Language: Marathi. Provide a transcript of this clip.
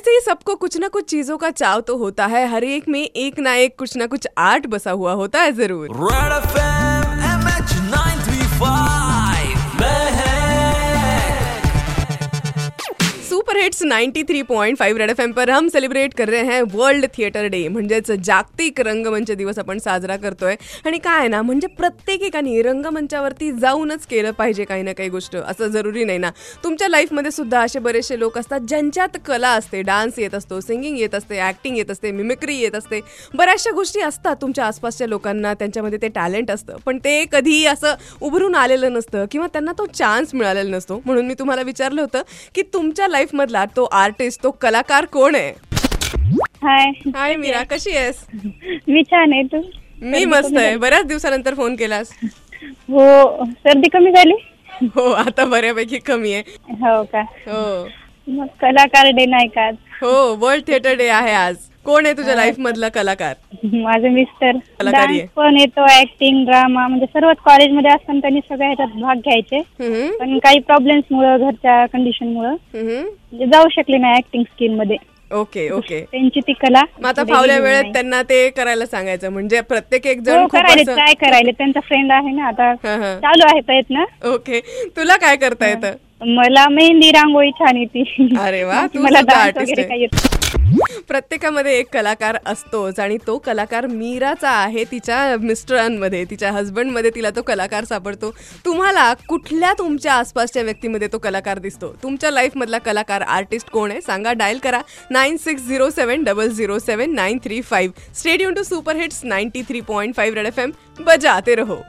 वैसे ही सबको कुछ ना कुछ चीजों का चाव तो होता है, हर एक में एक ना एक कुछ ना कुछ आर्ट बसा हुआ होता है जरूर। रेड एफएम MH 935 में है सुपर हिट्स 93.5 रेड एफएम पर हम सेलिब्रेट कर रहे हैं वर्ल्ड थिएटर डे, म्हणजेच जागतिक रंगमंच दिवस आपण साजरा करतोय। आणि काय ना, म्हणजे प्रत्येकाने रंगमंचावरती जाऊनच केलं पाहिजे काही ना काही गोष्ट, असं जरुरी नाही ना। तुमच्या लाईफमध्ये सुद्धा असे बरेचसे लोक असतात ज्यांच्यात कला असते, डान्स येत असतो, सिंगिंग येत असते, ऍक्टिंग येत असते, मिमिक्री येत असते, बऱ्याचशा गोष्टी असतात तुमच्या आसपासच्या लोकांना, त्यांच्यामध्ये ते टॅलेंट असतं, पण ते कधी असं उभरून आलेलं नसतं किंवा त्यांना तो चान्स मिळालेला नसतो। म्हणून मी तुम्हाला विचारलं होतं की तुमच्या लाईफ मधला तो आर्टिस्ट, तो कलाकार कोण आहे? हाय मीरा, कशी आहेस? मी छान आहे, तू? मी मस्त आहे। बऱ्याच दिवसानंतर फोन केलास। हो, सर्दी कमी झाली? हो, आता बऱ्यापैकी कमी आहे। हो का? हो, मग कलाकार डे नाही का? हो, वर्ल्ड थिएटर डे आहे आज। कोण आहे तुझ्या लाईफ मधला कलाकार? माझे मिस्टर कलाकारी आहे. डान्स पण येतो, ऍक्टिंग, ड्रामा, म्हणजे सर्वच कॉलेजमध्ये असताना त्यांनी सगळ्या ह्याच्यात भाग घ्यायचे, पण काही प्रॉब्लेम्स मुळे, घरच्या कंडिशन मुळे जाऊ शकले नाही ऍक्टिंग स्किल मध्ये। ओके ओके, त्यांची ती कला मग आता फावल्या वेळेत त्यांना ते करायला सांगायचं, म्हणजे प्रत्येक एक जण खूप करायला असं ट्राय करायला। त्यांचा फ्रेंड आहे ना, आता चालू आहे प्रयत्न। ओके, तुला काय करता येतं? मला मेहंदी, रांगोळी छान येते। अरे वा, तू मला सुद्धा डान्स आर्टिस्ट वगैरे आहे। काही येत। प्रत्येकामध्ये एक कलाकार असतोच, आणि तो कलाकार मीराचा आहे। तिच्या मिस्टरांमध्ये, तिच्या हस्बंडमध्ये तिला तो कलाकार सापडतो। तुम्हाला कुठल्या तुमच्या आसपासच्या व्यक्तीमध्ये तो कलाकार दिसतो? तुमच्या लाईफ मधला कलाकार, आर्टिस्ट कोण आहे सांगा, डायल करा 9607007935। Stay tune to super hits 93.5 red FM, बजाते रहो।